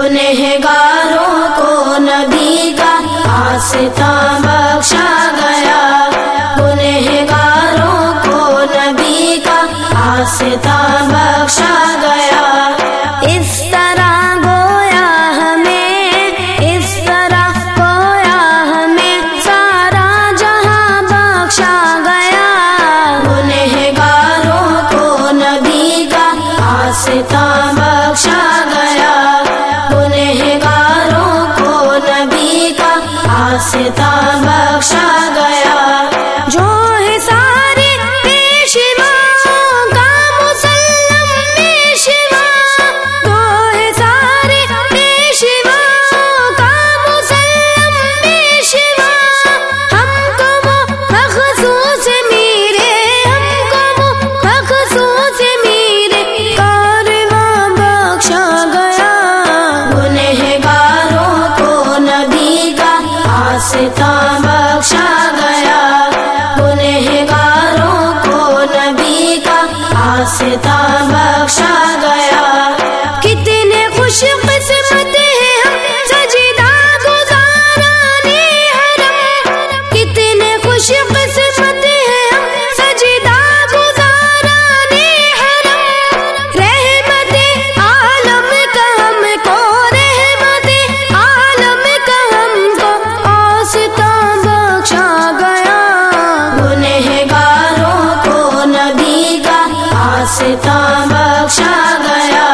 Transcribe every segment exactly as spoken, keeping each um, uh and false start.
گنہگاروں کو نبی کا آستاں بخشا گیا، گنہگاروں کو نبی کا آستاں بخشا گیا۔ اس طرح گویا ہمیں، اس طرح گویا ہمیں سارا جہاں بخشا گیا، گنہگاروں کو نبی کا آستاں بخشا گیا، گنہگاروں کو نبی کا آستاں بخشا گیا۔ جو ہے سارے پیشواؤں کا مسلم پیشوا، جو ہے سارے پیشواؤں کا مسلم پیشوا، ہم کو وہ مخصوص میرے، ہم کو وہ مخصوص میرے کارواں بخشا گیا، گنہگاروں کو نبی کا آستاں بخشا گیا، گنہگاروں کو نبی کا آستاں بخشا گیا۔ کتنے خوش قسمت ہیں ہم سجدہ گزاران حرم، کتنے خوش قسمت ہیں ہم سجدہ گزاران حرم، رحمت عالم کا ہم کو، رحمت عالم کا ہم کو آستاں بخشا گیا، گنہگاروں کو نبی کا آستاں بخشا گیا،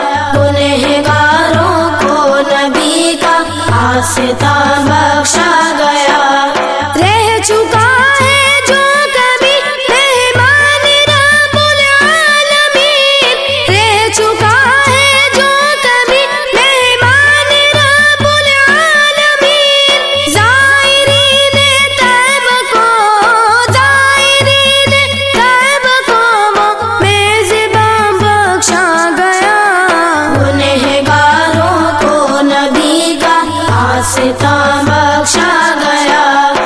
گنہگاروں کو نبی کا آستاں بخشا گیا۔ رہ چکا ہے جو کبھی مہمان رب العالمین، رہ چکا ہے جو کبھی مہمان رب العالمین، زائرین طیب کو، زائرین طیب کو وہ میزباں بخشا گیا، گنہگاروں کو نبی کا آستاں بخشا گیا،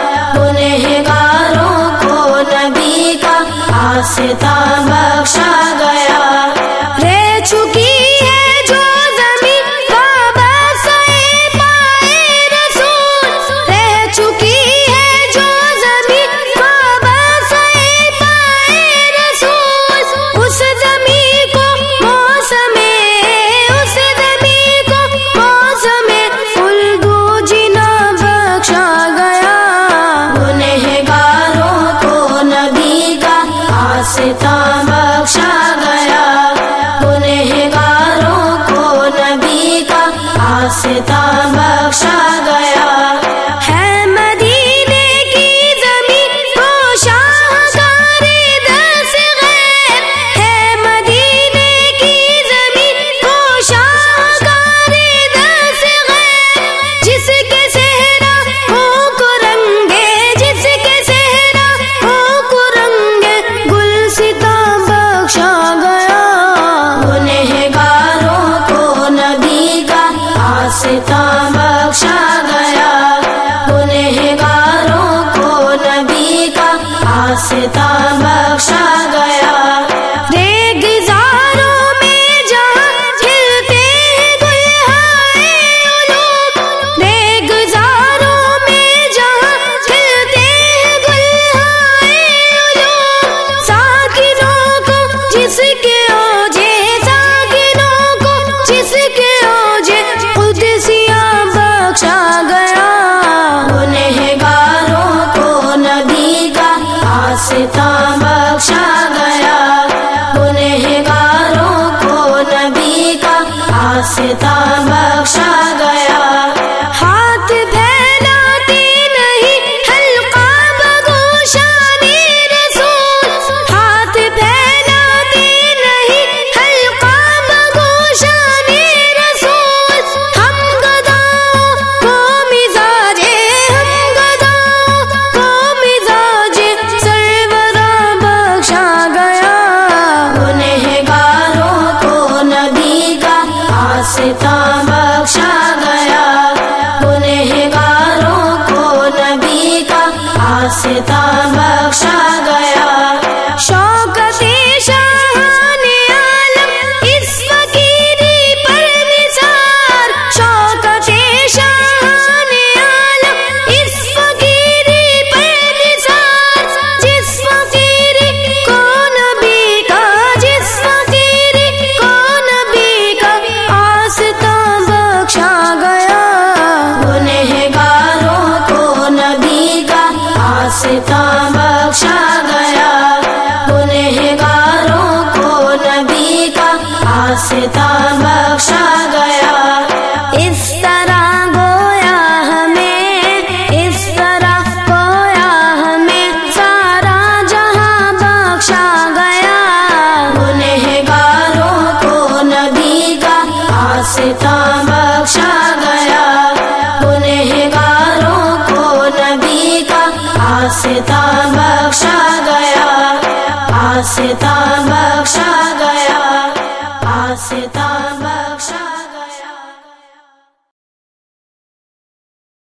گنہگاروں کو نبی کا آستاں بخشا گیا۔ رہ چکی ہے جو زمین کعبہ سے پائے رسول، رہ چکی ہے جو زمین کعبہ سے پائے رسول، اس زمین کو موسم، اس زمین کو موسم الگو جنا بخشا گیا، گنہگاروں کو نبی کا آستاں بخشا گیا، گنہگاروں کو نبی کا آستاں بخشا گیا۔ ہے مدینے کی زمین کو شاہکار دس غیر، ہے مدینے کی زمین کو شاہکار دس غیر، جس کے صحرا ہو کو رنگے، جس کے صحرا ہو کو رنگے گلستاں بخشا گیا، گنہگاروں کو نبی کا آستاں بخشا گیا، گنہگاروں کو نبی کا آستاں بخشا گیا۔ ریگزاروں میں جہاں کھلتے ہیں گلہائے علوم، ریگزاروں میں جہاں کھلتے ہیں گلہائے علوم، ساکنوں کو جس کے اوجے، ساکنوں کو جس کے اوجے قدسیاں بخشا گیا، گنہگاروں کو نبی کا آستاں بخشا گیا، گنہگاروں کو نبی کا آستاں بخشا